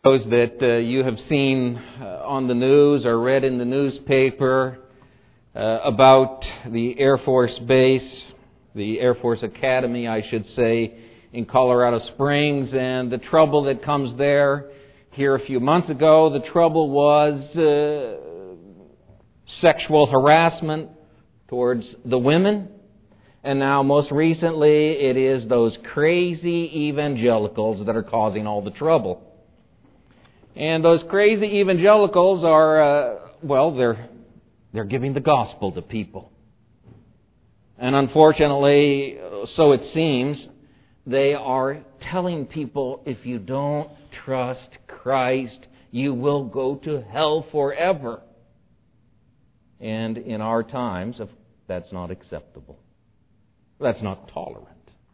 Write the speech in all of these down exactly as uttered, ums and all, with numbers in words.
Those that uh, you have seen uh, on the news or read in the newspaper uh, about the Air Force Base, the Air Force Academy, I should say, in Colorado Springs, and the trouble that comes there. Here a few months ago, the trouble was uh, sexual harassment towards the women. And now, most recently, it is those crazy evangelicals that are causing all the trouble. And those crazy evangelicals are, uh, well, they're they're giving the gospel to people. And unfortunately, so it seems, they are telling people, if you don't trust Christ, you will go to hell forever. And in our times, that's not acceptable. That's not tolerant.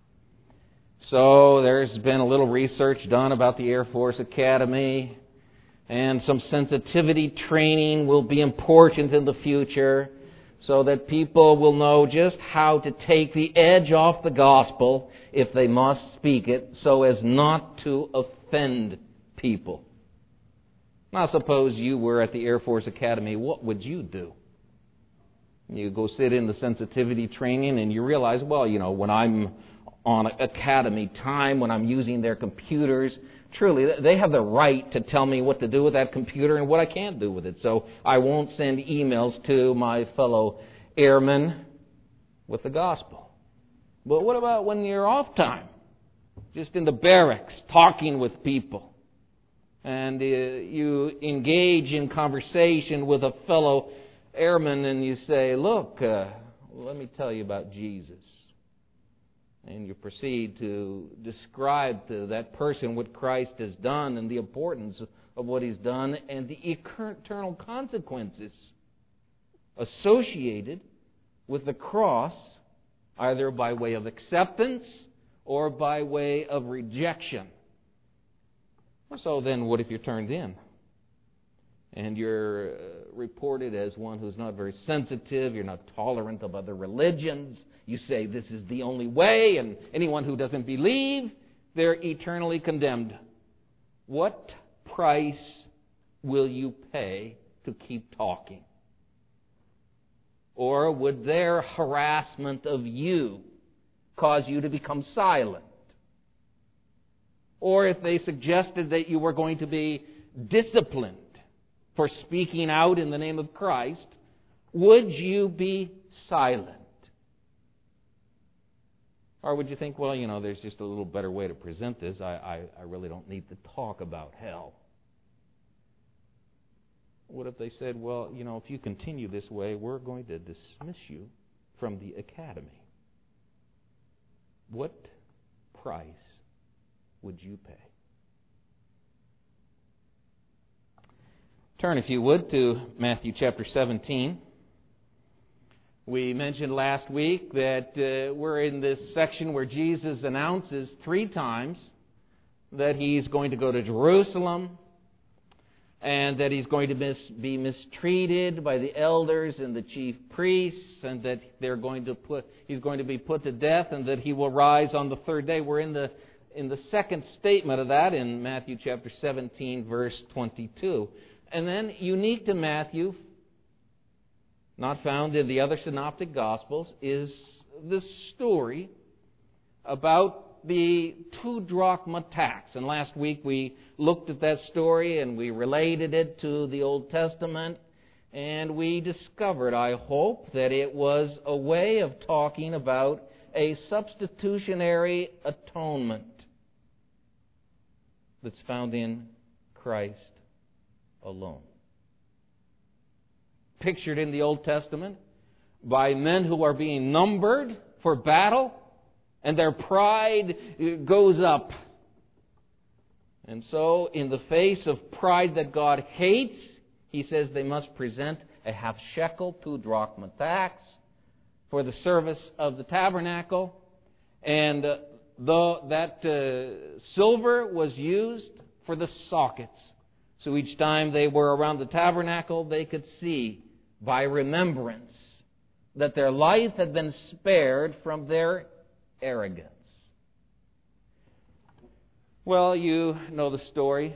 So there's been a little research done about the Air Force Academy, and some sensitivity training will be important in the future so that people will know just how to take the edge off the gospel if they must speak it so as not to offend people. Now suppose you were at the Air Force Academy, what would you do? You go sit in the sensitivity training and you realize, well, you know, when I'm on academy time, when I'm using their computers, truly, they have the right to tell me what to do with that computer and what I can't do with it. So I won't send emails to my fellow airmen with the gospel. But what about when you're off time? Just in the barracks, talking with people. And uh, you engage in conversation with a fellow airman and you say, look, uh, let me tell you about Jesus. And you proceed to describe to that person what Christ has done and the importance of what He's done and the eternal consequences associated with the cross, either by way of acceptance or by way of rejection. So then what if you're turned in? And you're reported as one who's not very sensitive, you're not tolerant of other religions. You say this is the only way, and anyone who doesn't believe, they're eternally condemned. What price will you pay to keep talking? Or would their harassment of you cause you to become silent? Or if they suggested that you were going to be disciplined for speaking out in the name of Christ, would you be silent? Or would you think, well, you know, there's just a little better way to present this. I, I, I really don't need to talk about hell. What if they said, well, you know, if you continue this way, we're going to dismiss you from the academy? What price would you pay? Turn, if you would, to Matthew chapter seventeen. We mentioned last week that uh, we're in this section where Jesus announces three times that He's going to go to Jerusalem and that He's going to mis- be mistreated by the elders and the chief priests and that they're going to put He's going to be put to death and that He will rise on the third day. We're in the in the second statement of that in Matthew chapter seventeen, verse twenty-two. And then, unique to Matthew, not found in the other synoptic Gospels, is the story about the two drachma tax. And last week we looked at that story and we related it to the Old Testament. And we discovered, I hope, that it was a way of talking about a substitutionary atonement that's found in Christ alone. Pictured in the Old Testament by men who are being numbered for battle, and their pride goes up. And so, in the face of pride that God hates, He says they must present a half shekel, two drachma tax, for the service of the tabernacle. And uh, the, that uh, silver was used for the sockets. So each time they were around the tabernacle, they could see by remembrance that their life had been spared from their arrogance. Well, you know the story.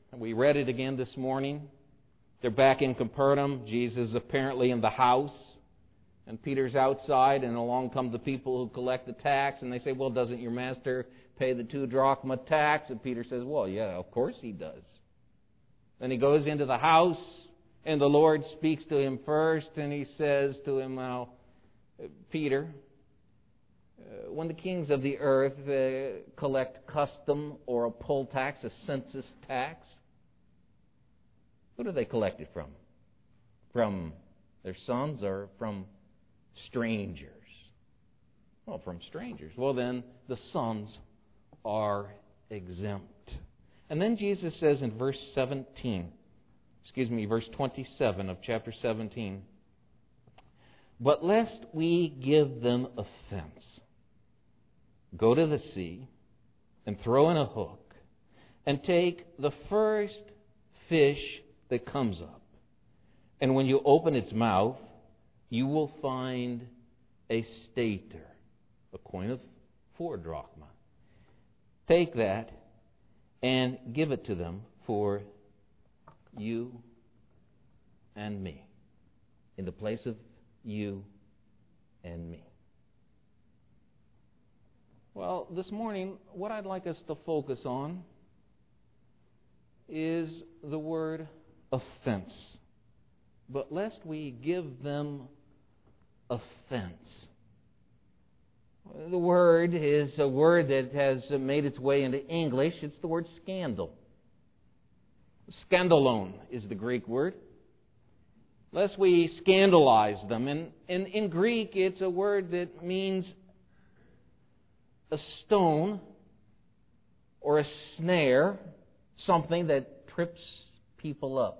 We read it again this morning. They're back in Capernaum. Jesus is apparently in the house. And Peter's outside, and along come the people who collect the tax. And they say, well, doesn't your master pay the two drachma tax? And Peter says, well, yeah, of course he does. Then he goes into the house, and the Lord speaks to him first. And he says to him, now, Peter, uh, when the kings of the earth uh, collect custom or a poll tax, a census tax, who do they collect it from? From their sons or from strangers? Well, from strangers. Well, then the sons are exempt. And then Jesus says in verse seventeen, excuse me, verse twenty-seven of chapter seventeen, but lest we give them offense, go to the sea and throw in a hook and take the first fish that comes up. And when you open its mouth, you will find a stater, a coin of four drachma. Take that and give it to them for you and me, in the place of you and me. Well, this morning, what I'd like us to focus on is the word offense. But lest we give them offense. The word is a word that has made its way into English. It's the word scandal. Scandalon is the Greek word. Lest we scandalize them. And, and in Greek, it's a word that means a stone or a snare, something that trips people up.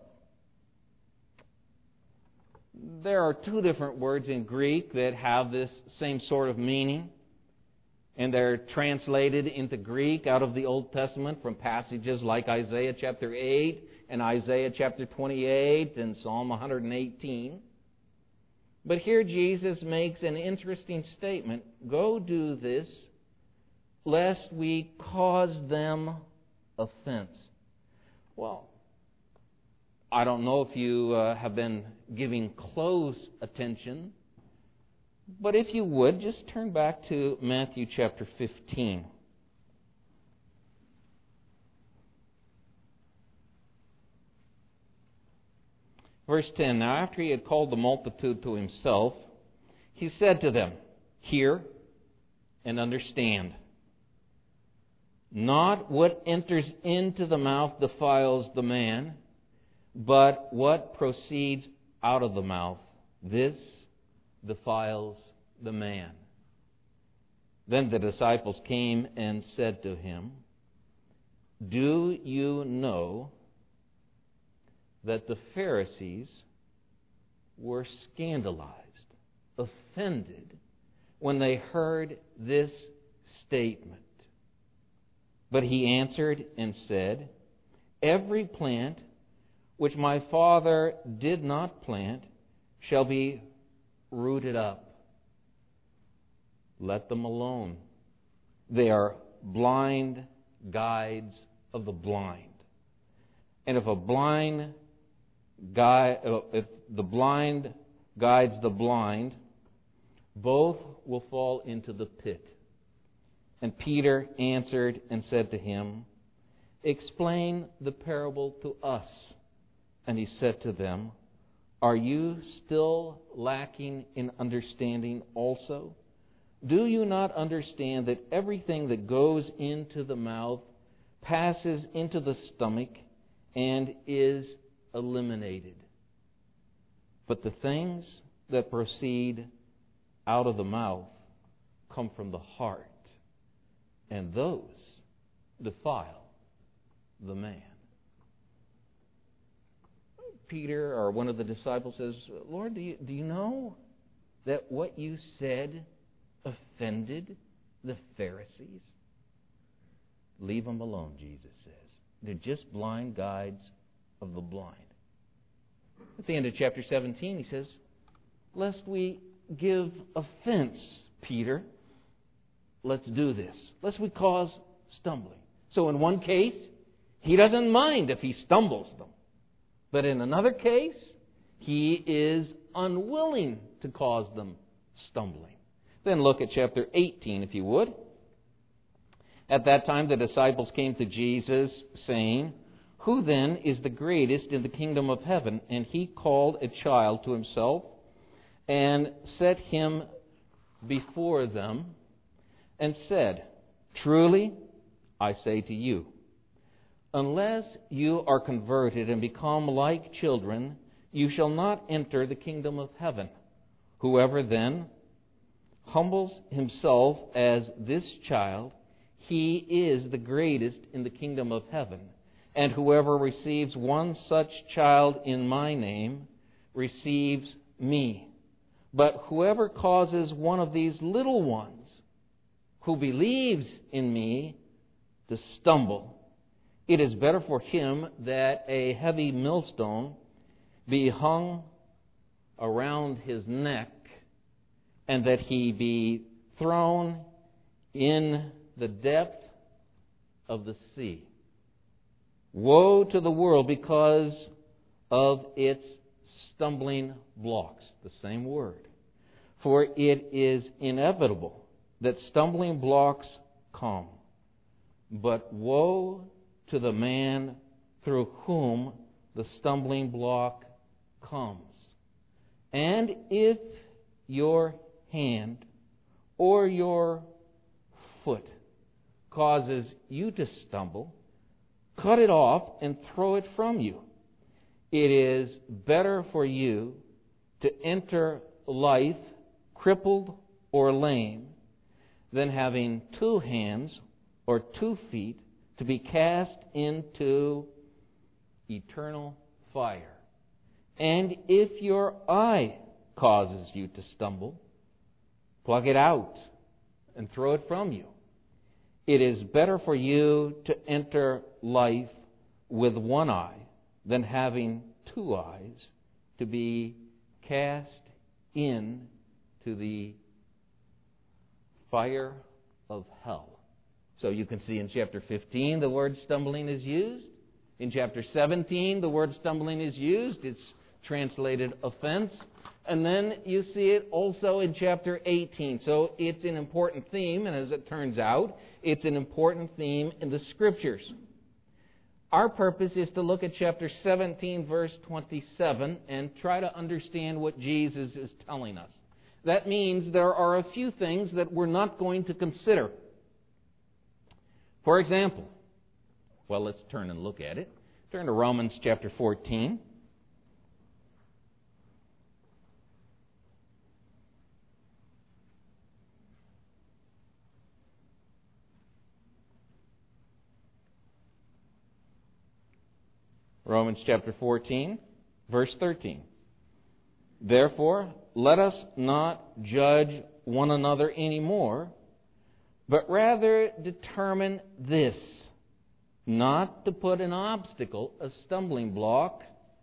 There are two different words in Greek that have this same sort of meaning, and they're translated into Greek out of the Old Testament from passages like Isaiah chapter eight and Isaiah chapter twenty-eight and Psalm one hundred eighteen. But here Jesus makes an interesting statement. Go do this, lest we cause them offense. Well, I don't know if you uh, have been giving close attention, but if you would, just turn back to Matthew chapter fifteen. Verse ten, now after he had called the multitude to himself, he said to them, hear and understand. Not what enters into the mouth defiles the man, but what proceeds out of the mouth, this defiles the man. Then the disciples came and said to him, do you know that the Pharisees were scandalized, offended, when they heard this statement? But he answered and said, every plant which my Father did not plant shall be rooted up. Let them alone. They are blind guides of the blind. And if a blind guide, if the blind guides the blind, both will fall into the pit. And Peter answered and said to him, explain the parable to us. And he said to them, are you still lacking in understanding also? Do you not understand that everything that goes into the mouth passes into the stomach and is eliminated? But the things that proceed out of the mouth come from the heart, and those defile the man. Peter, or one of the disciples, says, Lord, do you, do you know that what you said offended the Pharisees? Leave them alone, Jesus says. They're just blind guides of the blind. At the end of chapter seventeen, he says, lest we give offense, Peter, let's do this. Lest we cause stumbling. So in one case, He doesn't mind if he stumbles them. But in another case, he is unwilling to cause them stumbling. Then look at chapter eighteen, if you would. At that time the disciples came to Jesus, saying, "Who then is the greatest in the kingdom of heaven?" And he called a child to himself and set him before them and said, "Truly, I say to you, unless you are converted and become like children, you shall not enter the kingdom of heaven. Whoever then humbles himself as this child, he is the greatest in the kingdom of heaven. And whoever receives one such child in my name receives me. But whoever causes one of these little ones who believes in me to stumble, it is better for him that a heavy millstone be hung around his neck and that he be thrown in the depth of the sea. Woe to the world because of its stumbling blocks." The same word. "For it is inevitable that stumbling blocks come. But woe to the man through whom the stumbling block comes. And if your hand or your foot causes you to stumble, cut it off and throw it from you. It is better for you to enter life crippled or lame than having two hands or two feet to be cast into eternal fire. And if your eye causes you to stumble, pluck it out and throw it from you. It is better for you to enter life with one eye than having two eyes to be cast into the fire of hell." So you can see in chapter fifteen the word stumbling is used. In chapter seventeen the word stumbling is used. It's translated offense. And then you see it also in chapter eighteen. So it's an important theme, and as it turns out, it's an important theme in the Scriptures. Our purpose is to look at chapter seventeen, verse twenty-seven, and try to understand what Jesus is telling us. That means there are a few things that we're not going to consider. For example, well, let's turn and look at it. Turn to Romans chapter fourteen. Romans chapter fourteen, verse thirteen. "Therefore, let us not judge one another anymore, but rather determine this, not to put an obstacle, a stumbling block,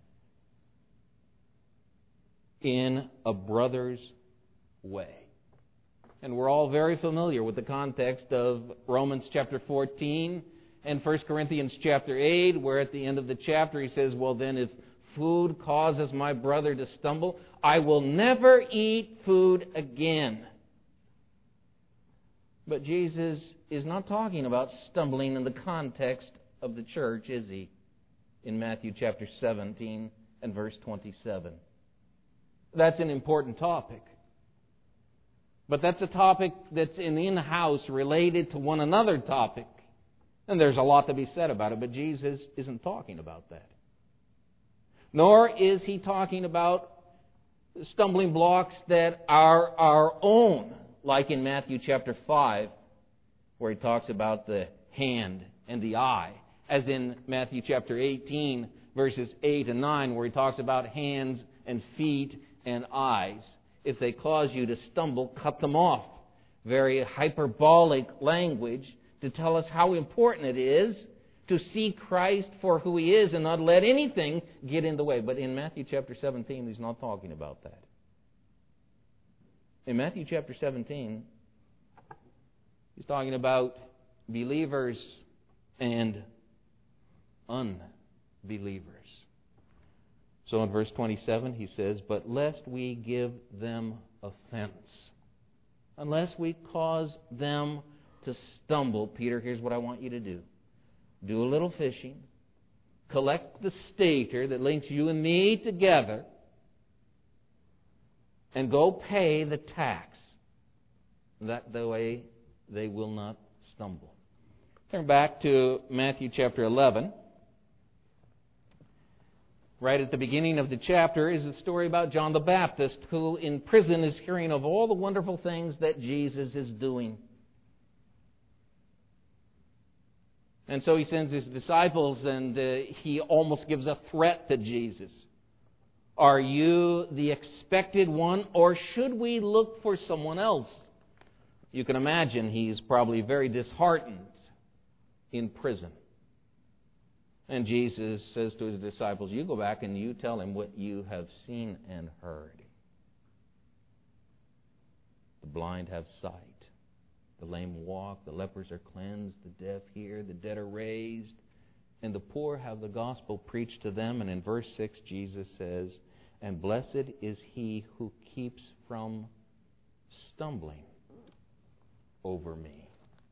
in a brother's way." And we're all very familiar with the context of Romans chapter fourteen and First Corinthians chapter eight, where at the end of the chapter he says, "Well then, if food causes my brother to stumble, I will never eat food again." But Jesus is not talking about stumbling in the context of the church, is he? In Matthew chapter seventeen and verse twenty-seven. That's an important topic. But that's a topic that's an in-house related to one another topic. And there's a lot to be said about it, but Jesus isn't talking about that. Nor is he talking about stumbling blocks that are our own, like in Matthew chapter five, where he talks about the hand and the eye, as in Matthew chapter eighteen, verses eight and nine, where he talks about hands and feet and eyes. If they cause you to stumble, cut them off. Very hyperbolic language to tell us how important it is to see Christ for who he is and not let anything get in the way. But in Matthew chapter seventeen, he's not talking about that. In Matthew chapter seventeen, he's talking about believers and unbelievers. So in verse twenty-seven he says, "But lest we give them offense," unless we cause them to stumble, Peter, here's what I want you to do. Do a little fishing. Collect the stater that links you and me together. And go pay the tax. That the way they will not stumble. Turn back to Matthew chapter eleven. Right at the beginning of the chapter is a story about John the Baptist, who in prison is hearing of all the wonderful things that Jesus is doing. And so he sends his disciples, and uh, he almost gives a threat to Jesus. Are you the expected one, or should we look for someone else? You can imagine he's probably very disheartened in prison. And Jesus says to his disciples, you go back and you tell him what you have seen and heard. The blind have sight. The lame walk. The lepers are cleansed. The deaf hear. The dead are raised. And the poor have the gospel preached to them. And in verse six, Jesus says, and blessed is he who keeps from stumbling over me.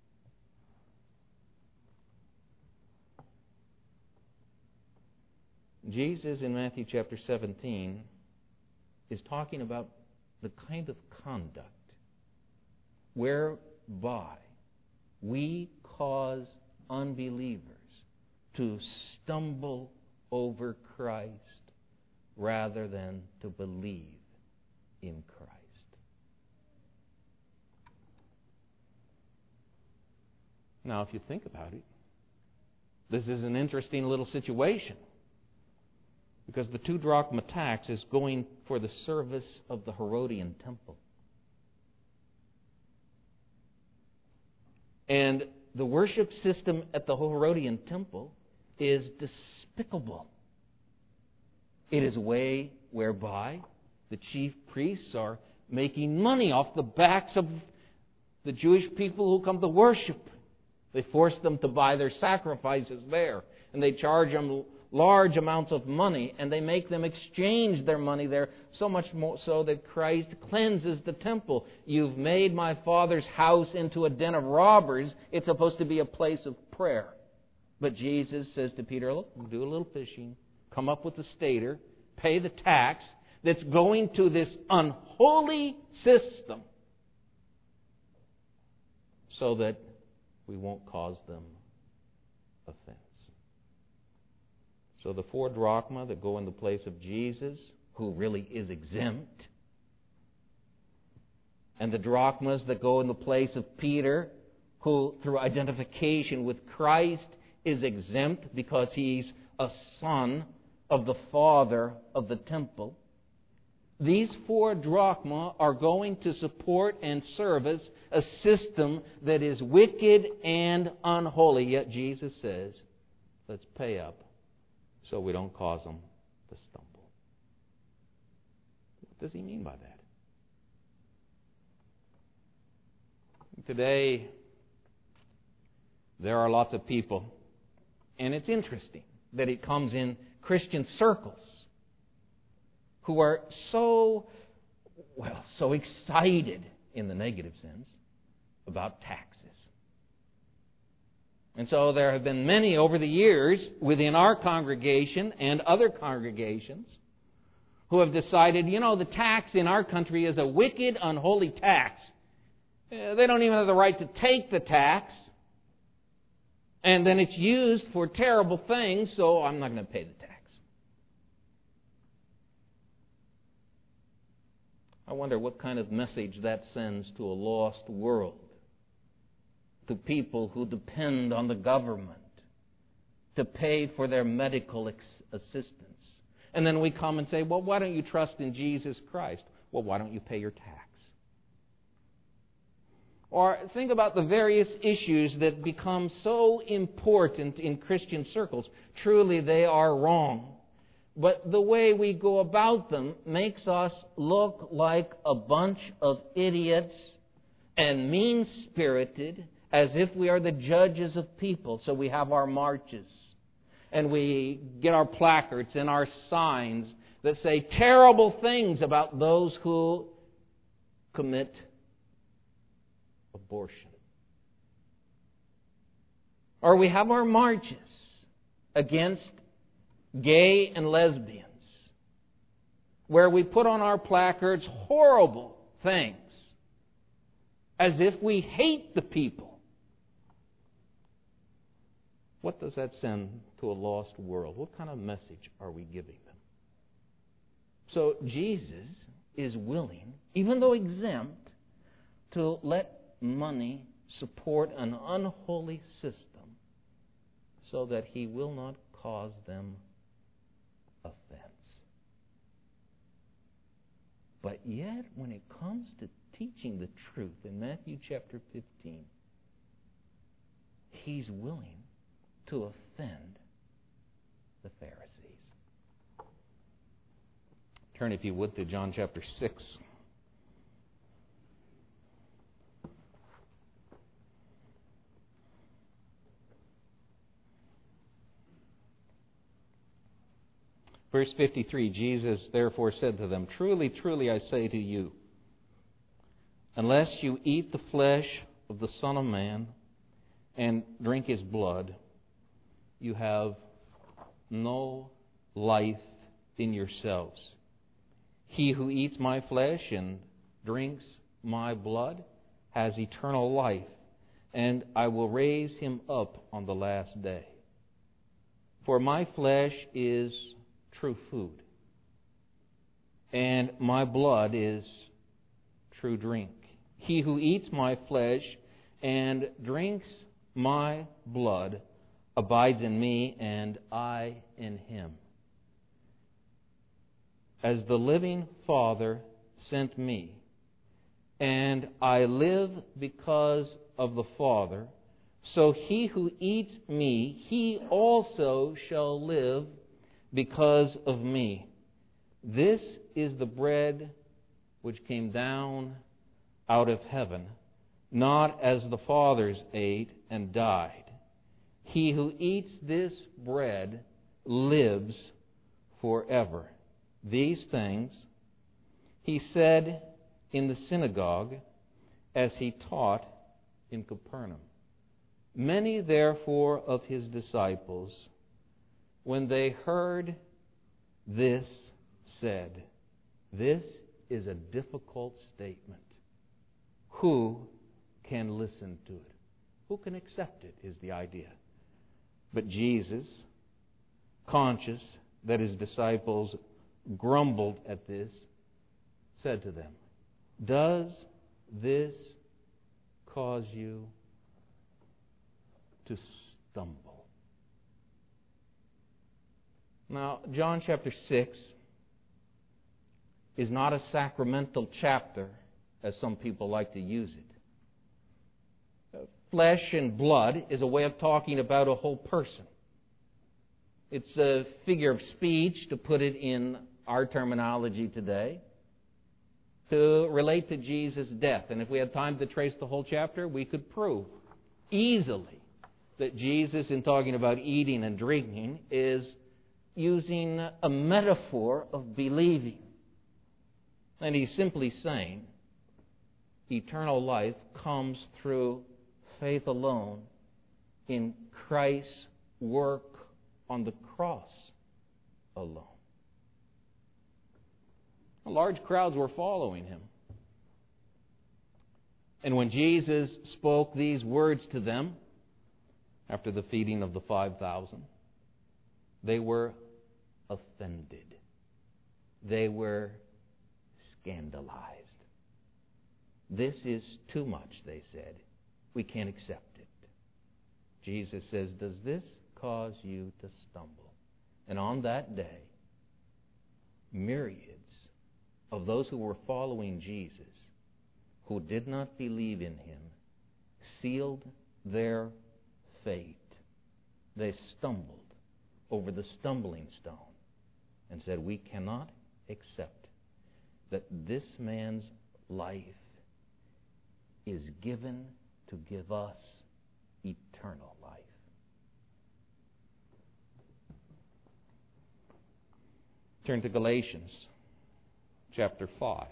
Jesus in Matthew chapter seventeen is talking about the kind of conduct whereby we cause unbelievers to stumble over Christ rather than to believe in Christ. Now, if you think about it, this is an interesting little situation. Because the two drachma tax is going for the service of the Herodian temple. And the worship system at the Herodian temple is despicable. It is a way whereby the chief priests are making money off the backs of the Jewish people who come to worship. They force them to buy their sacrifices there. And they charge them large amounts of money, and they make them exchange their money there, so much more so that Christ cleanses the temple. You've made my Father's house into a den of robbers. It's supposed to be a place of prayer. But Jesus says to Peter, look, do a little fishing, come up with the stater, pay the tax that's going to this unholy system so that we won't cause them offense. So the four drachma that go in the place of Jesus, who really is exempt, and the drachmas that go in the place of Peter, who through identification with Christ is exempt because he's a son of the father of the temple. These four drachma are going to support and service a system that is wicked and unholy. Yet Jesus says, let's pay up so we don't cause them to stumble. What does he mean by that? Today, there are lots of people, and it's interesting that it comes in Christian circles, who are so, well, so excited, in the negative sense, about taxes. And so there have been many over the years within our congregation and other congregations who have decided, you know, the tax in our country is a wicked, unholy tax. They don't even have the right to take the tax. And then it's used for terrible things, so I'm not going to pay the tax. I wonder what kind of message that sends to a lost world, to people who depend on the government to pay for their medical ex- assistance. And then we come and say, well, why don't you trust in Jesus Christ? Well, why don't you pay your tax? Or think about the various issues that become so important in Christian circles. Truly, they are wrong. But the way we go about them makes us look like a bunch of idiots and mean-spirited, as if we are the judges of people. So we have our marches, and we get our placards and our signs that say terrible things about those who commit abortion. Or we have our marches against gay and lesbians, where we put on our placards horrible things, as if we hate the people. What does that send to a lost world? What kind of message are we giving them? So Jesus is willing, even though exempt, to let money support an unholy system so that He will not cause them offense. But yet, when it comes to teaching the truth in Matthew chapter fifteen, He's willing to offend the Pharisees. Turn, if you would, to John chapter six. Verse fifty-three, Jesus therefore said to them, "Truly, truly, I say to you, unless you eat the flesh of the Son of Man and drink His blood, you have no life in yourselves. He who eats my flesh and drinks my blood has eternal life, and I will raise him up on the last day. For my flesh is true food, and my blood is true drink. He who eats my flesh and drinks my blood abides in me, and I in him. As the living Father sent me, and I live because of the Father, so he who eats me, he also shall live because of me. This is the bread which came down out of heaven, not as the fathers ate and died. He who eats this bread lives forever." These things he said in the synagogue as he taught in Capernaum. Many therefore of his disciples, when they heard this, said, "This is a difficult statement. Who can listen to it?" Who can accept it is the idea. But Jesus, conscious that his disciples grumbled at this, said to them, "Does this cause you to stumble?" Now, John chapter six is not a sacramental chapter, as some people like to use it. Flesh and blood is a way of talking about a whole person. It's a figure of speech, to put it in our terminology today, to relate to Jesus' death. And if we had time to trace the whole chapter, we could prove easily that Jesus, in talking about eating and drinking, is using a metaphor of believing. And he's simply saying eternal life comes through faith alone in Christ's work on the cross alone. Large crowds were following him. And when Jesus spoke these words to them after the feeding of the five thousand, they were offended. They were scandalized. "This is too much," they said. "We can't accept it." Jesus says, "Does this cause you to stumble?" And on that day, myriads of those who were following Jesus, who did not believe in him, sealed their fate. They stumbled over the stumbling stone and said, "We cannot accept that this man's life is given to give us eternal life." Turn to Galatians chapter five.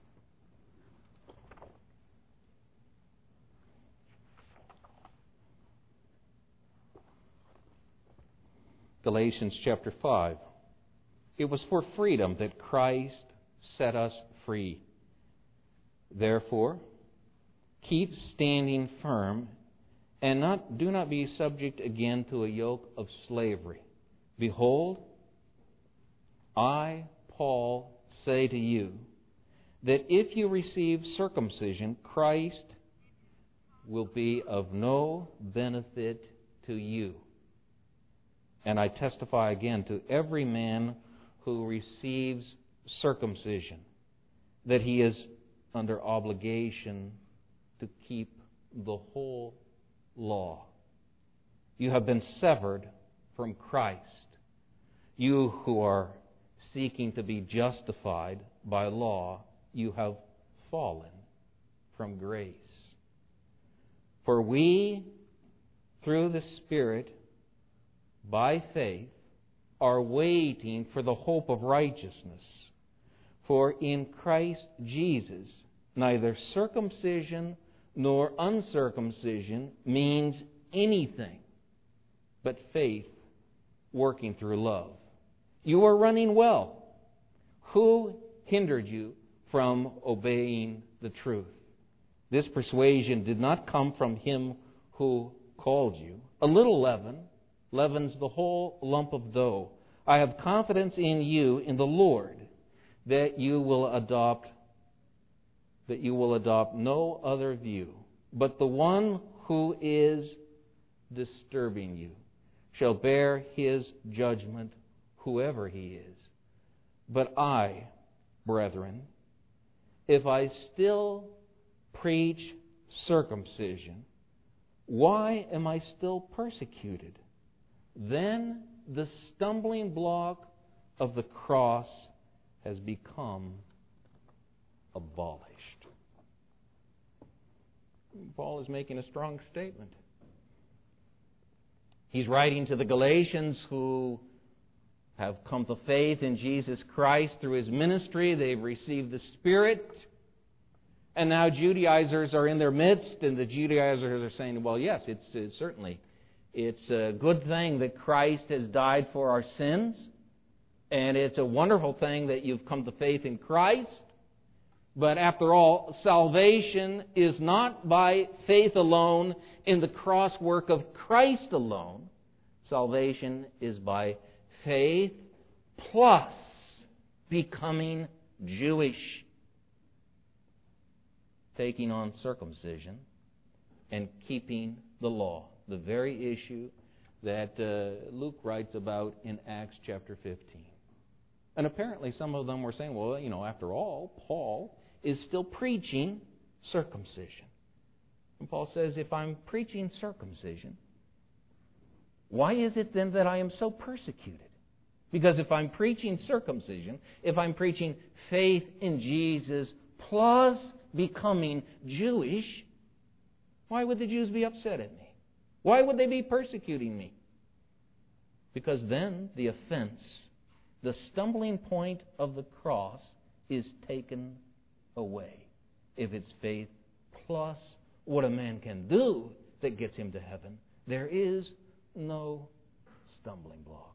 Galatians chapter five. It was for freedom that Christ set us free. Therefore, keep standing firm, and not do not be subject again to a yoke of slavery. Behold, I, Paul, say to you that if you receive circumcision, Christ will be of no benefit to you. And I testify again to every man who receives circumcision that he is under obligation to keep the whole law. You have been severed from Christ. You who are seeking to be justified by law, you have fallen from grace. For we, through the Spirit, by faith, are waiting for the hope of righteousness. For in Christ Jesus, neither circumcision nor uncircumcision means anything but faith working through love. You are running well. Who hindered you from obeying the truth? This persuasion did not come from him who called you. A little leaven leavens the whole lump of dough. I have confidence in you, in the Lord, that you will adopt that you will adopt no other view, but the one who is disturbing you shall bear his judgment, whoever he is. But I, brethren, if I still preach circumcision, why am I still persecuted? Then the stumbling block of the cross has become abolished. Paul is making a strong statement. He's writing to the Galatians who have come to faith in Jesus Christ through His ministry. They've received the Spirit. And now Judaizers are in their midst, and the Judaizers are saying, well, yes, it's, it's certainly, it's a good thing that Christ has died for our sins, and it's a wonderful thing that you've come to faith in Christ. But after all, salvation is not by faith alone in the cross work of Christ alone. Salvation is by faith plus becoming Jewish, taking on circumcision and keeping the law, the very issue that uh, Luke writes about in Acts chapter fifteen. And apparently some of them were saying, well, you know, after all, Paul is still preaching circumcision. And Paul says, if I'm preaching circumcision, why is it then that I am so persecuted? Because if I'm preaching circumcision, if I'm preaching faith in Jesus plus becoming Jewish, why would the Jews be upset at me? Why would they be persecuting me? Because then the offense, the stumbling point of the cross, is taken away. If it's faith plus what a man can do that gets him to heaven, there is no stumbling block.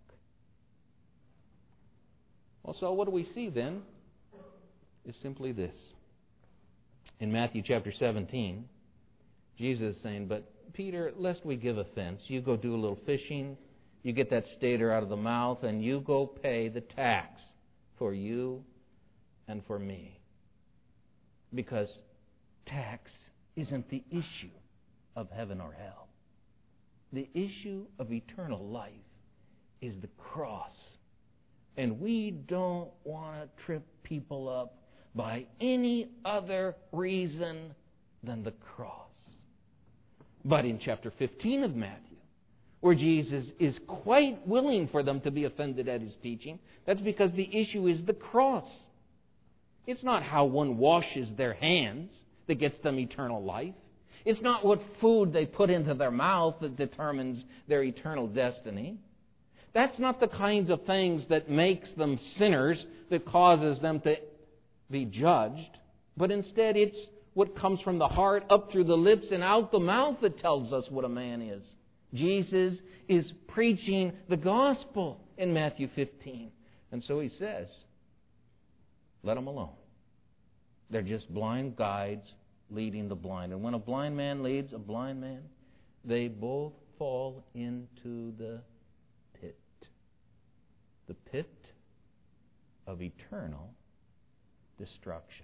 Well, so what do we see then? Is simply this. In Matthew chapter seventeen, Jesus is saying, but Peter, lest we give offense, you go do a little fishing, you get that stater out of the mouth, and you go pay the tax for you and for me. Because tax isn't the issue of heaven or hell. The issue of eternal life is the cross. And we don't want to trip people up by any other reason than the cross. But in chapter fifteen of Matthew, where Jesus is quite willing for them to be offended at His teaching, that's because the issue is the cross. It's not how one washes their hands that gets them eternal life. It's not what food they put into their mouth that determines their eternal destiny. That's not the kinds of things that makes them sinners, that causes them to be judged. But instead, it's what comes from the heart, up through the lips and out the mouth, that tells us what a man is. Jesus is preaching the gospel in Matthew fifteen. And so he says, let them alone. They're just blind guides leading the blind. And when a blind man leads a blind man, they both fall into the pit. The pit of eternal destruction.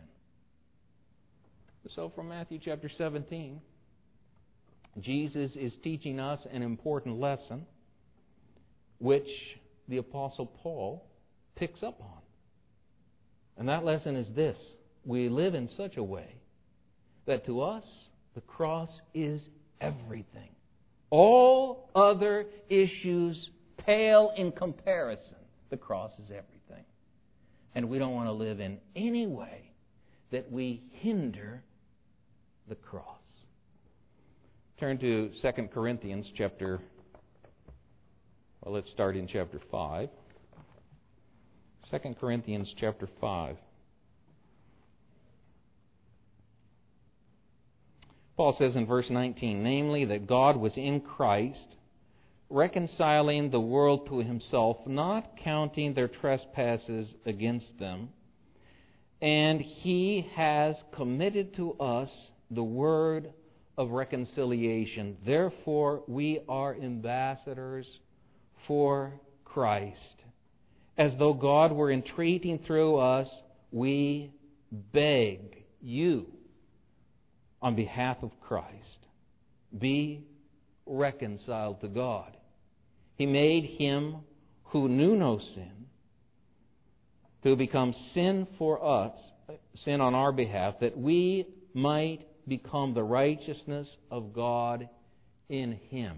So from Matthew chapter seventeen, Jesus is teaching us an important lesson which the Apostle Paul picks up on. And that lesson is this: we live in such a way that to us the cross is everything. All other issues pale in comparison. The cross is everything. And we don't want to live in any way that we hinder the cross. Turn to Second Corinthians chapter, well, let's start in chapter five. Second Corinthians chapter five. Paul says in verse nineteen, namely that God was in Christ, reconciling the world to himself, not counting their trespasses against them, and he has committed to us the word of reconciliation. Therefore, we are ambassadors for Christ. As though God were entreating through us, we beg you, on behalf of Christ, be reconciled to God. He made him who knew no sin to become sin for us, sin on our behalf, that we might become the righteousness of God in him.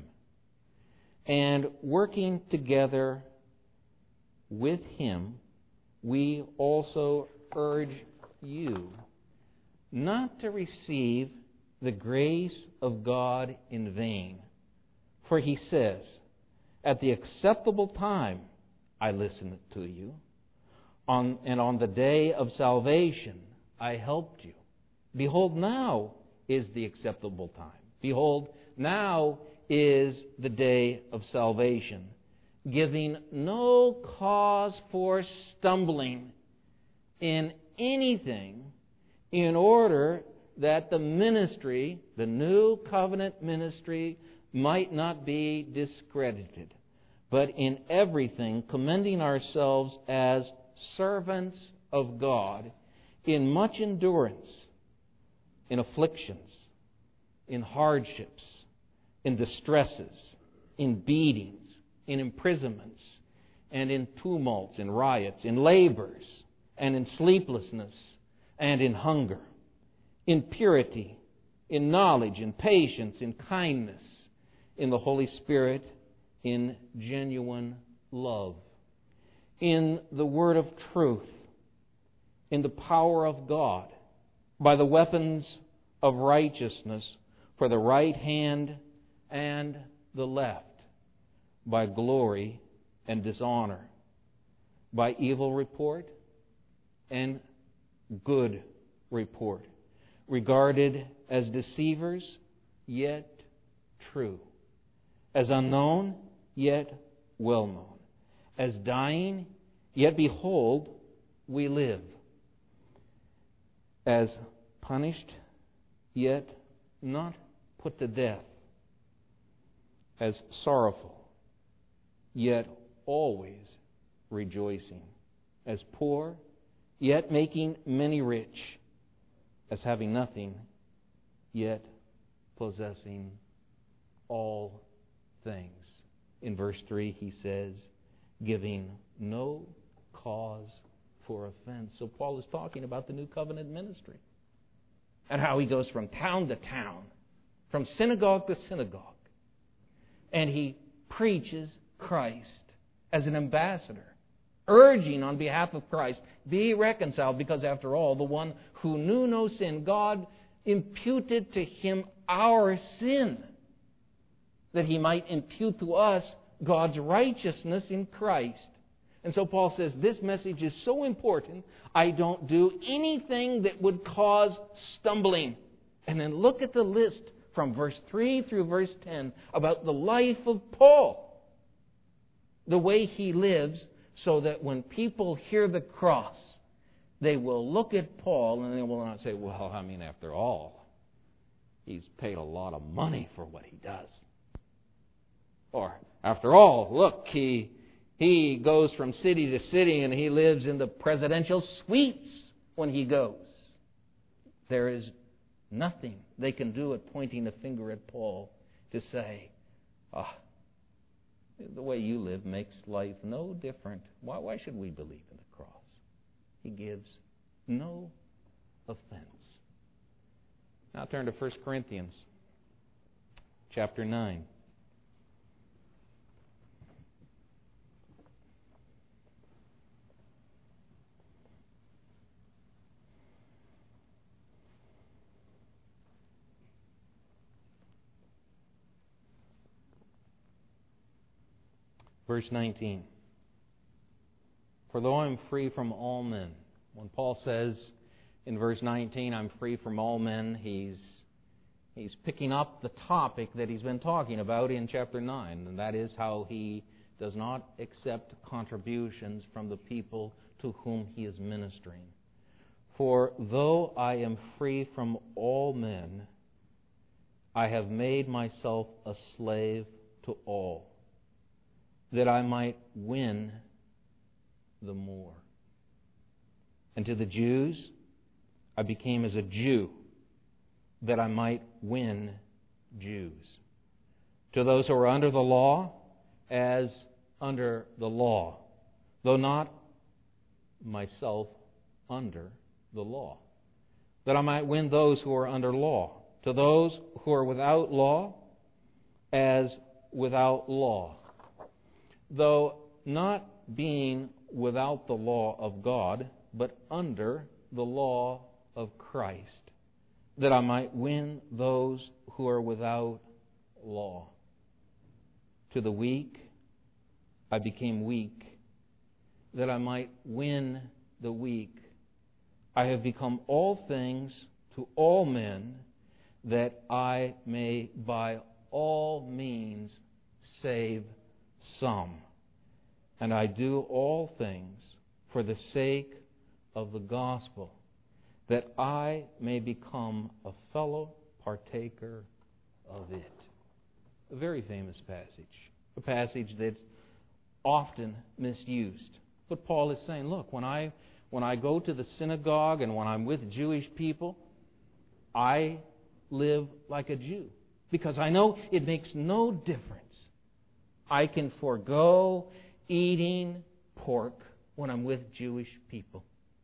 And working together with him, we also urge you not to receive the grace of God in vain. For he says, at the acceptable time I listened to you, on, and on the day of salvation I helped you. Behold, now is the acceptable time. Behold, now is the day of salvation, giving no cause for stumbling in anything, in order that the ministry, the new covenant ministry, might not be discredited, but in everything commending ourselves as servants of God, in much endurance, in afflictions, in hardships, in distresses, in beatings, in imprisonments, and in tumults, in riots, in labors, and in sleeplessness, and in hunger, in purity, in knowledge, in patience, in kindness, in the Holy Spirit, in genuine love, in the word of truth, in the power of God, by the weapons of righteousness for the right hand and the left, by glory and dishonor, by evil report and good report, regarded as deceivers, yet true, as unknown, yet well known, as dying, yet behold, we live, as punished, yet not put to death, as sorrowful, yet always rejoicing, as poor, yet making many rich, as having nothing, yet possessing all things. In verse three he says, giving no cause for offense. So Paul is talking about the new covenant ministry and how he goes from town to town, from synagogue to synagogue, and he preaches Christ as an ambassador, urging on behalf of Christ, be reconciled, because after all, the one who knew no sin, God imputed to him our sin, that he might impute to us God's righteousness in Christ. And so Paul says, this message is so important, I don't do anything that would cause stumbling. And then look at the list from verse three through verse ten about the life of Paul. The way he lives so that when people hear the cross, they will look at Paul and they will not say, well, I mean, after all, he's paid a lot of money for what he does. Or, after all, look, he he goes from city to city and he lives in the presidential suites when he goes. There is nothing they can do at pointing a finger at Paul to say, ah, the way you live makes life no different. Why, why should we believe in the cross? He gives no offense. Now turn to First Corinthians chapter nine. Verse nineteen. For though I'm free from all men, when Paul says in verse nineteen, I'm free from all men, he's he's picking up the topic that he's been talking about in chapter nine, and that is how he does not accept contributions from the people to whom he is ministering. For though I am free from all men, I have made myself a slave to all, that I might win the more. And to the Jews, I became as a Jew, that I might win Jews. To those who are under the law, as under the law, though not myself under the law, that I might win those who are under law. To those who are without law, as without law, though not being without the law of God, but under the law of Christ, that I might win those who are without law. To the weak, I became weak, that I might win the weak. I have become all things to all men, that I may by all means save some. And I do all things for the sake of the gospel, that I may become a fellow partaker of it. A very famous passage. A passage that's often misused. But Paul is saying, look, when I when I go to the synagogue and when I'm with Jewish people, I live like a Jew. Because I know it makes no difference. I can forego eating pork when I'm with Jewish people.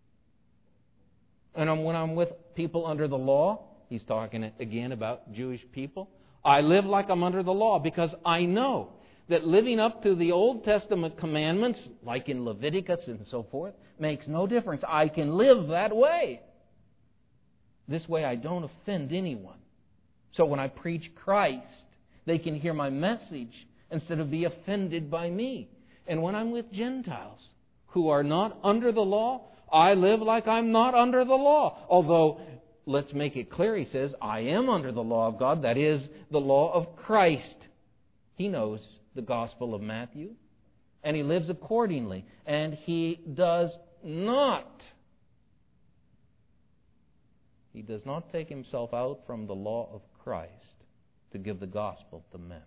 And when I'm with people under the law, he's talking again about Jewish people, I live like I'm under the law because I know that living up to the Old Testament commandments, like in Leviticus and so forth, makes no difference. I can live that way. This way I don't offend anyone. So when I preach Christ, they can hear my message instead of be offended by me. And when I'm with Gentiles who are not under the law, I live like I'm not under the law. Although, let's make it clear, he says, I am under the law of God, that is, the law of Christ. He knows the Gospel of Matthew, and he lives accordingly. And he does not, he does not take himself out from the law of Christ to give the gospel to men.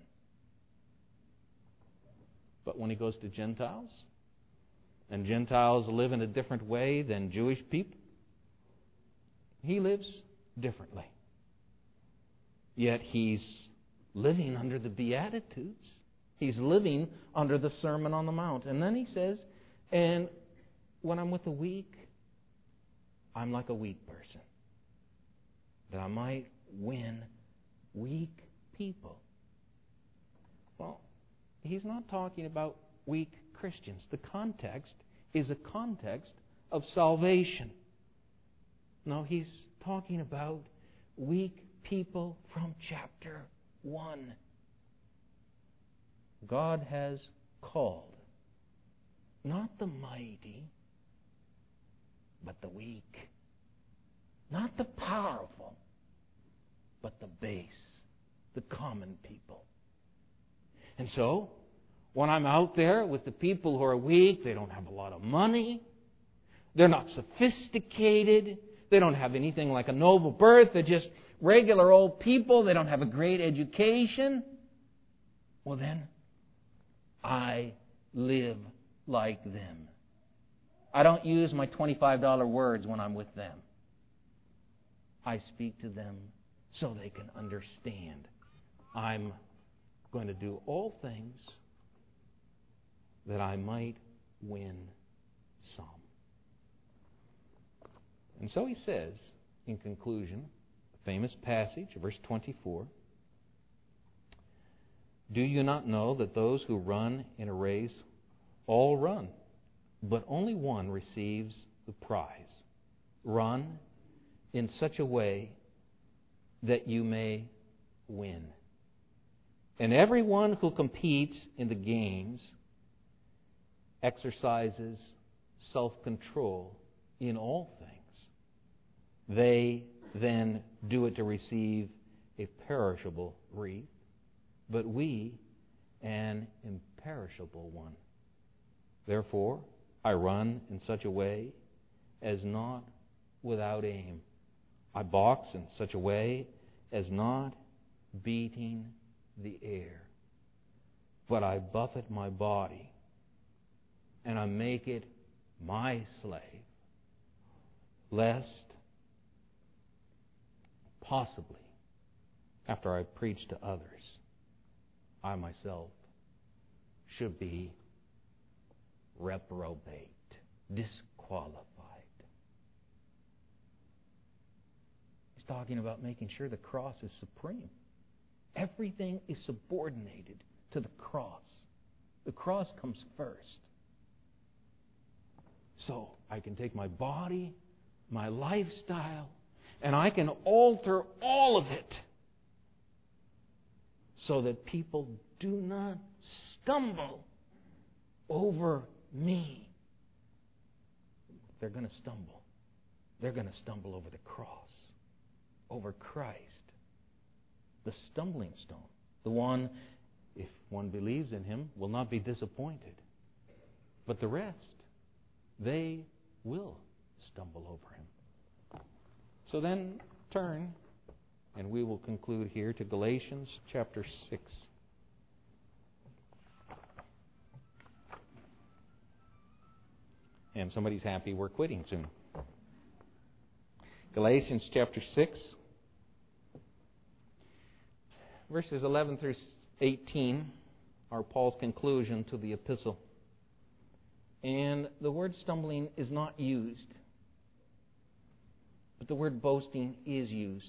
But when he goes to Gentiles, and Gentiles live in a different way than Jewish people, he lives differently. Yet he's living under the Beatitudes. He's living under the Sermon on the Mount. And then he says, and when I'm with the weak, I'm like a weak person, that I might win weak people. Well, he's not talking about weak Christians. The context is a context of salvation. No, he's talking about weak people from chapter one. God has called not the mighty, but the weak. Not the powerful, but the base, the common people. And so, when I'm out there with the people who are weak, they don't have a lot of money, they're not sophisticated, they don't have anything like a noble birth, they're just regular old people, they don't have a great education, well then, I live like them. I don't use my twenty-five dollar words when I'm with them. I speak to them so they can understand. I'm going to do all things that I might win some. And so he says, in conclusion, a famous passage, verse twenty-four, do you not know that those who run in a race all run, but only one receives the prize? Run in such a way that you may win. And everyone who competes in the games exercises self-control in all things. They then do it to receive a perishable wreath, but we an imperishable one. Therefore, I run in such a way as not without aim. I box in such a way as not beating the air. But I buffet my body, and I make it my slave, lest possibly, after I preach to others, I myself should be reprobate, disqualified. He's talking about making sure the cross is supreme. Everything is subordinated to the cross. The cross comes first. So I can take my body, my lifestyle, and I can alter all of it so that people do not stumble over me. They're going to stumble. They're going to stumble over the cross, over Christ, the stumbling stone, the one, if one believes in Him, will not be disappointed. But the rest, they will stumble over Him. So then turn, and we will conclude here to Galatians chapter six. And somebody's happy we're quitting soon. Galatians chapter six, verses eleven through eighteen are Paul's conclusion to the epistle. And the word stumbling is not used, but the word boasting is used.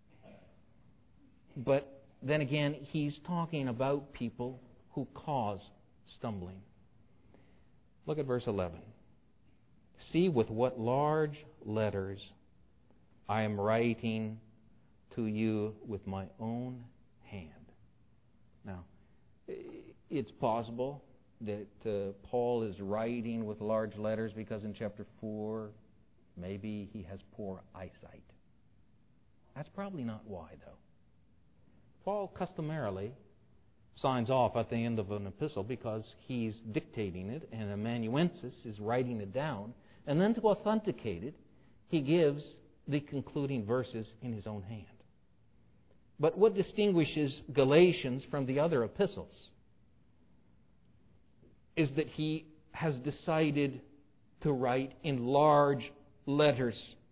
But then again, he's talking about people who cause stumbling. Look at verse eleven. See with what large letters I am writing to you with my own hand. Now, it's possible that uh, Paul is writing with large letters because in chapter four, maybe he has poor eyesight. That's probably not why, though. Paul customarily signs off at the end of an epistle because he's dictating it and amanuensis is writing it down. And then to authenticate it, he gives the concluding verses in his own hand. But what distinguishes Galatians from the other epistles is that he has decided to write in large letters,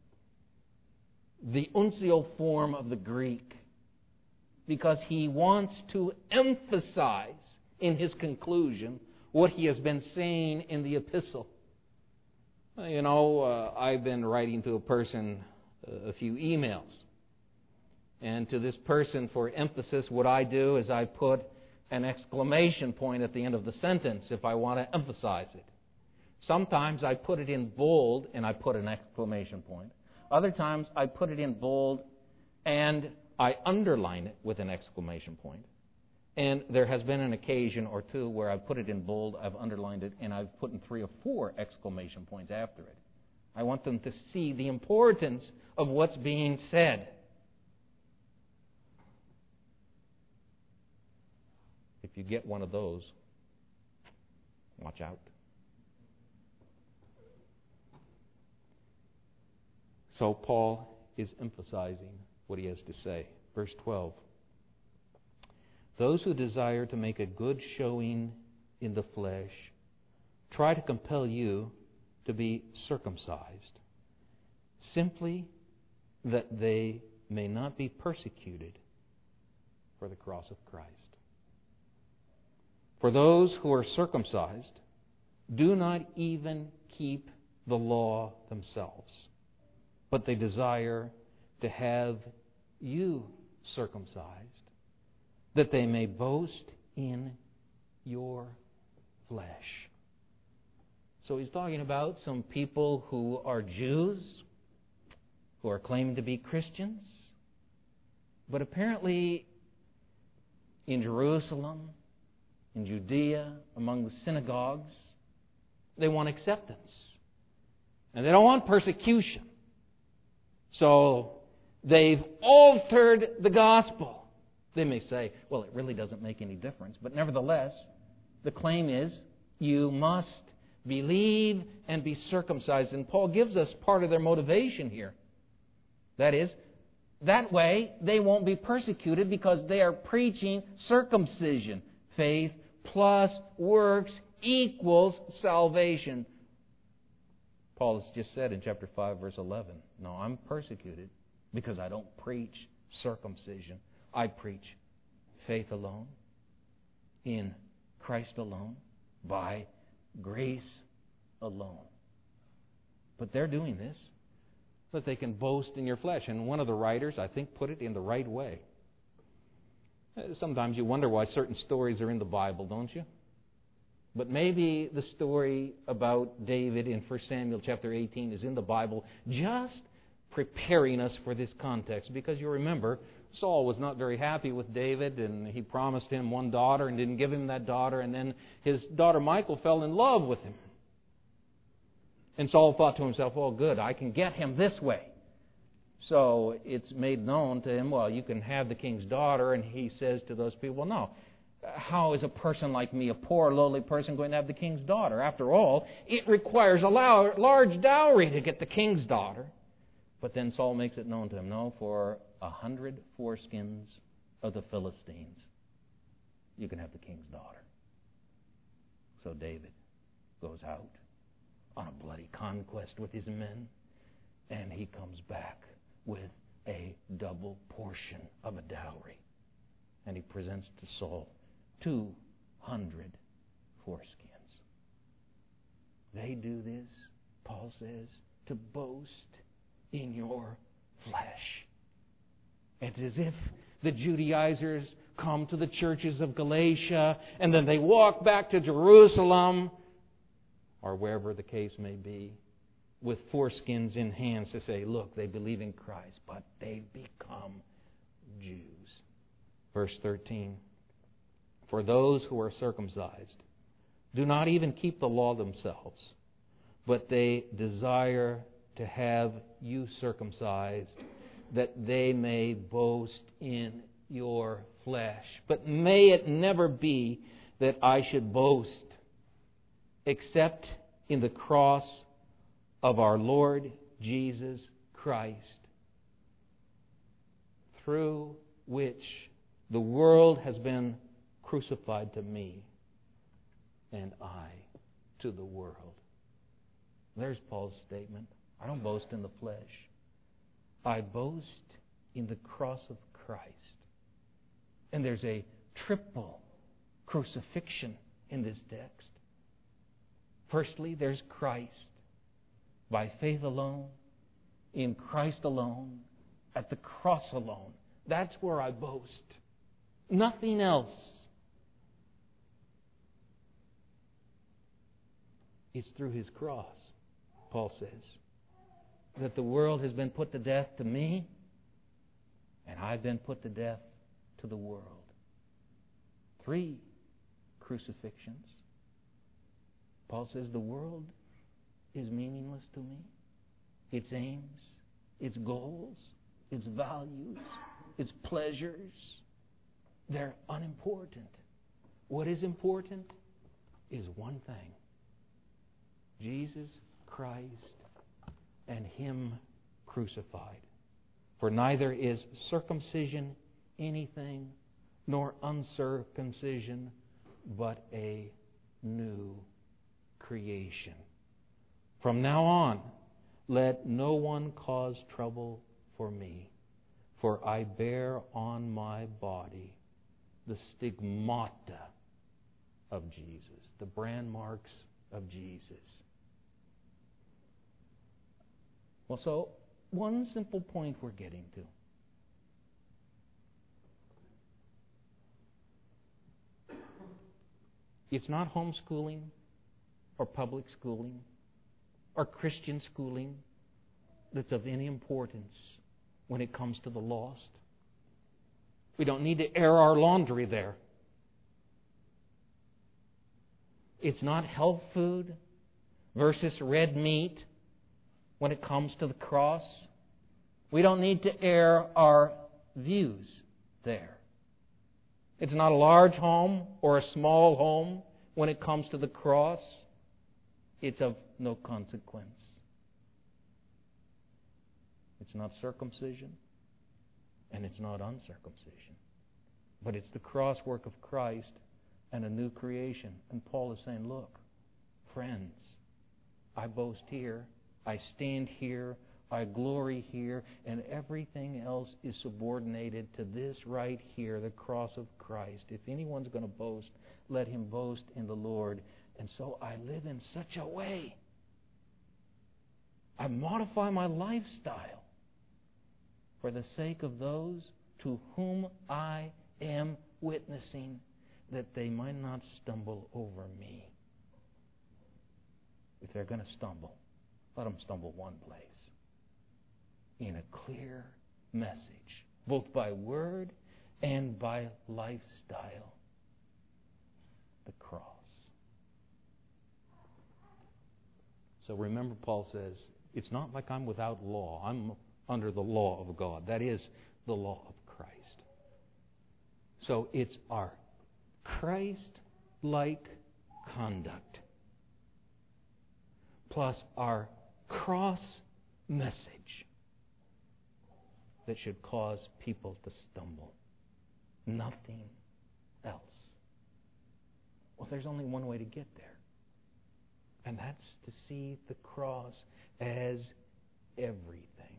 the uncial form of the Greek, because he wants to emphasize in his conclusion what he has been saying in the epistle. You know, uh, I've been writing to a person uh, a few emails. And to this person, for emphasis, what I do is I put an exclamation point at the end of the sentence if I want to emphasize it. Sometimes I put it in bold and I put an exclamation point. Other times I put it in bold and I underline it with an exclamation point. And there has been an occasion or two where I've put it in bold, I've underlined it, and I've put in three or four exclamation points after it. I want them to see the importance of what's being said. If you get one of those, watch out. So Paul is emphasizing what he has to say. Verse twelve. Those who desire to make a good showing in the flesh try to compel you to be circumcised, simply that they may not be persecuted for the cross of Christ. For those who are circumcised do not even keep the law themselves, but they desire to have you circumcised, that they may boast in your flesh. So he's talking about some people who are Jews, who are claiming to be Christians, but apparently in Jerusalem, in Judea, among the synagogues, they want acceptance. And they don't want persecution. So they've altered the gospel. They may say, well, it really doesn't make any difference. But nevertheless, the claim is, you must believe and be circumcised. And Paul gives us part of their motivation here. That is, that way they won't be persecuted because they are preaching circumcision. Faith plus works equals salvation. Paul has just said in chapter five, verse eleven, no, I'm persecuted because I don't preach circumcision. I preach faith alone, in Christ alone, by grace alone. But they're doing this so that they can boast in your flesh. And one of the writers, I think, put it in the right way. Sometimes you wonder why certain stories are in the Bible, don't you? But maybe the story about David in First Samuel chapter eighteen is in the Bible just preparing us for this context. Because you remember, Saul was not very happy with David, and he promised him one daughter and didn't give him that daughter, and then his daughter Michal fell in love with him. And Saul thought to himself, oh good, I can get him this way. So it's made known to him, well, you can have the king's daughter, and he says to those people, well, no, how is a person like me, a poor, lowly person, going to have the king's daughter? After all, it requires a large dowry to get the king's daughter. But then Saul makes it known to him, no, for a hundred foreskins of the Philistines, you can have the king's daughter. So David goes out on a bloody conquest with his men, and he comes back with a double portion of a dowry. And he presents to Saul two hundred foreskins. They do this, Paul says, to boast in your flesh. It's as if the Judaizers come to the churches of Galatia and then they walk back to Jerusalem or wherever the case may be with foreskins in hands to say, look, they believe in Christ, but they've become Jews. Verse thirteen, for those who are circumcised do not even keep the law themselves, but they desire to have you circumcised, that they may boast in your flesh. But may it never be that I should boast except in the cross of our Lord Jesus Christ, through which the world has been crucified to me, and I to the world. There's Paul's statement. I don't boast in the flesh. I boast in the cross of Christ. And there's a triple crucifixion in this text. Firstly, there's Christ. By faith alone, in Christ alone, at the cross alone. That's where I boast. Nothing else. It's through His cross, Paul says, that the world has been put to death to me, and I've been put to death to the world. three crucifixions. Paul says the world is meaningless to me. Its aims, its goals, its values, its pleasures, they're unimportant. What is important is one thing: Jesus Christ and Him crucified. For neither is circumcision anything, nor uncircumcision, but a new creation. From now on, let no one cause trouble for me, for I bear on my body the stigmata of Jesus, the brand marks of Jesus. Well, so one simple point we're getting to. It's not homeschooling or public schooling or Christian schooling that's of any importance when it comes to the lost. We don't need to air our laundry there. It's not health food versus red meat when it comes to the cross. We don't need to air our views there. It's not a large home or a small home when it comes to the cross. It's of no consequence. It's not circumcision and it's not uncircumcision. But it's the cross work of Christ and a new creation. And Paul is saying, look, friends, I boast here, I stand here, I glory here, and everything else is subordinated to this right here, the cross of Christ. If anyone's going to boast, let him boast in the Lord. And so I live in such a way. I modify my lifestyle for the sake of those to whom I am witnessing, that they might not stumble over me. If they're going to stumble, let them stumble one place. In a clear message, both by word and by lifestyle. The cross. So remember, Paul says, it's not like I'm without law. I'm under the law of God. That is the law of Christ. So it's our Christ-like conduct plus our cross message that should cause people to stumble. Nothing else. Well, there's only one way to get there. And that's to see the cross as everything.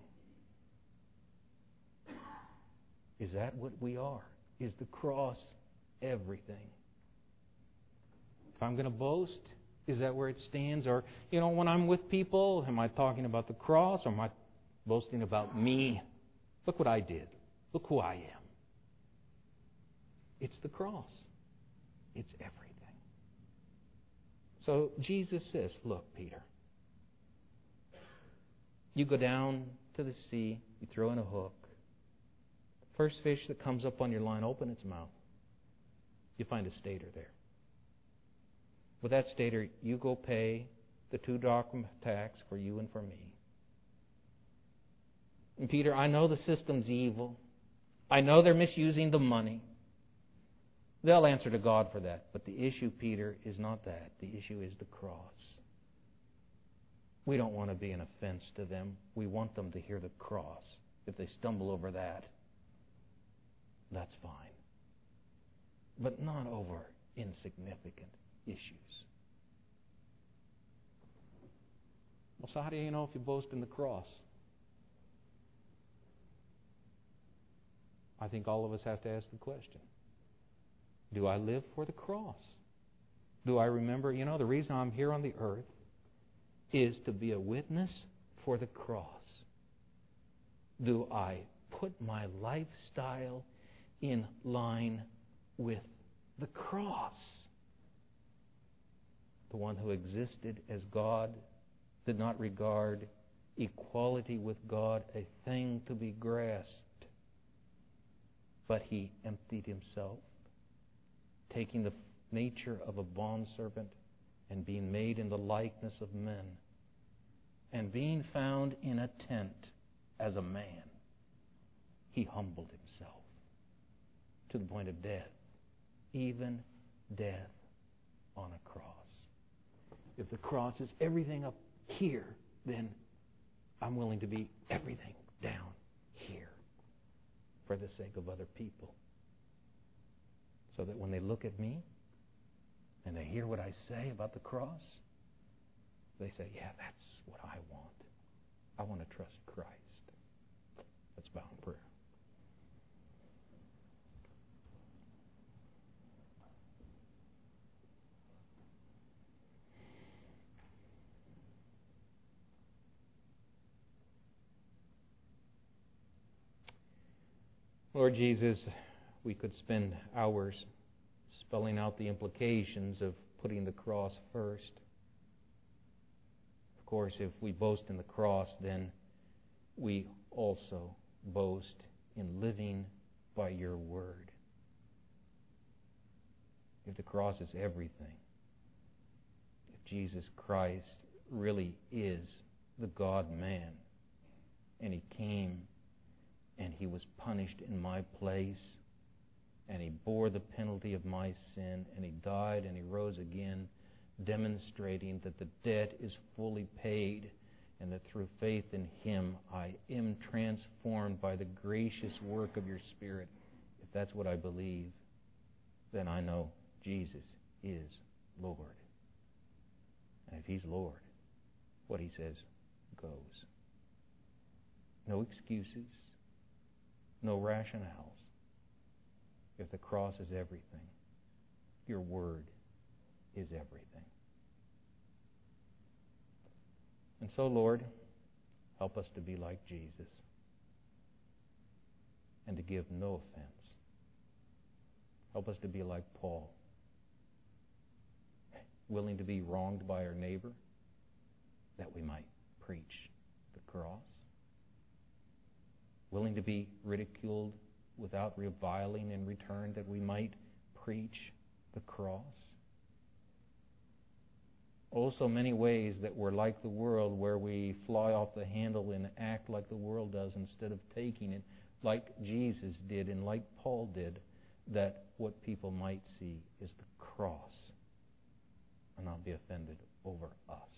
Is that what we are? Is the cross everything? If I'm going to boast, is that where it stands? Or, you know, when I'm with people, am I talking about the cross or am I boasting about me? Look what I did. Look who I am. It's the cross. It's everything. So Jesus says, look, Peter, you go down to the sea, you throw in a hook. First fish that comes up on your line, open its mouth. You find a stater there. With that stater, you go pay the two drachma tax for you and for me. And Peter, I know the system's evil. I know they're misusing the money. They'll answer to God for that. But the issue, Peter, is not that. The issue is the cross. We don't want to be an offense to them. We want them to hear the cross. If they stumble over that, that's fine. But not over insignificant issues. Well, so how do you know if you boast in the cross? I think all of us have to ask the question. Do I live for the cross? Do I remember, you know, the reason I'm here on the earth is to be a witness for the cross. Do I put my lifestyle in line with the cross? The one who existed as God did not regard equality with God a thing to be grasped, but he emptied himself. taking the nature of a bondservant and being made in the likeness of men, and being found in a tent as a man, He humbled Himself to the point of death, even death on a cross. If the cross is everything up here, then I'm willing to be everything down here for the sake of other people. So that when they look at me and they hear what I say about the cross, they say, yeah, that's what I want. I want to trust Christ. Let's bow in prayer. Lord Jesus, we could spend hours spelling out the implications of putting the cross first. Of course, if we boast in the cross, then we also boast in living by your word. If the cross is everything, if Jesus Christ really is the God-man, and He came and He was punished in my place, and He bore the penalty of my sin, and He died and He rose again, demonstrating that the debt is fully paid, and that through faith in Him I am transformed by the gracious work of your Spirit. If that's what I believe, then I know Jesus is Lord. And if He's Lord, what He says goes. No excuses, no rationales. If the cross is everything, your word is everything. And so, Lord, help us to be like Jesus and to give no offense. Help us to be like Paul, willing to be wronged by our neighbor that we might preach the cross. Willing to be ridiculed without reviling in return that we might preach the cross. Oh, so many ways that we're like the world, where we fly off the handle and act like the world does instead of taking it like Jesus did and like Paul did, that what people might see is the cross and not be offended over us.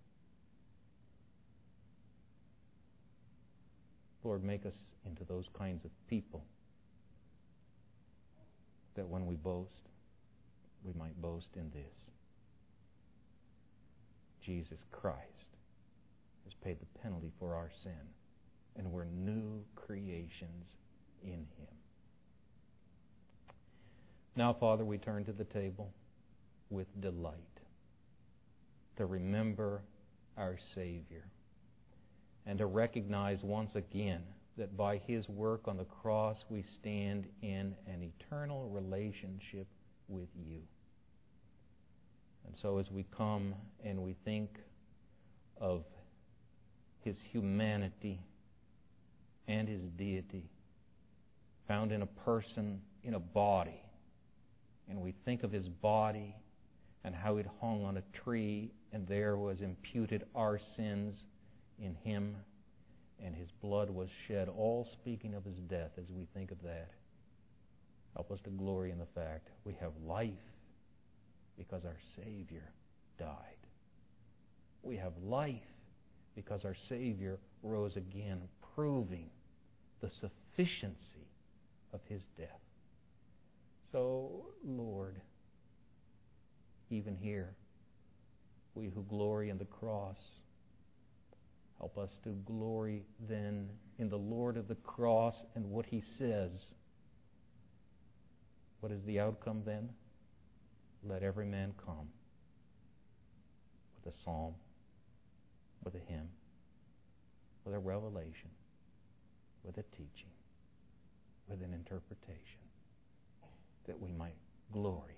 Lord, make us into those kinds of people that when we boast, we might boast in this: Jesus Christ has paid the penalty for our sin, and we're new creations in Him. Now, Father, we turn to the table with delight to remember our Savior and to recognize once again that by His work on the cross we stand in an eternal relationship with you. And so as we come and we think of His humanity and His deity found in a person, in a body, and we think of His body and how it hung on a tree, and there was imputed our sins in Him, and His blood was shed, all speaking of His death. As we think of that, help us to glory in the fact we have life because our Savior died. We have life because our Savior rose again, proving the sufficiency of His death. So, Lord, even here, we who glory in the cross, help us to glory then in the Lord of the cross and what He says. What is the outcome then? Let every man come with a psalm, with a hymn, with a revelation, with a teaching, with an interpretation, that we might glory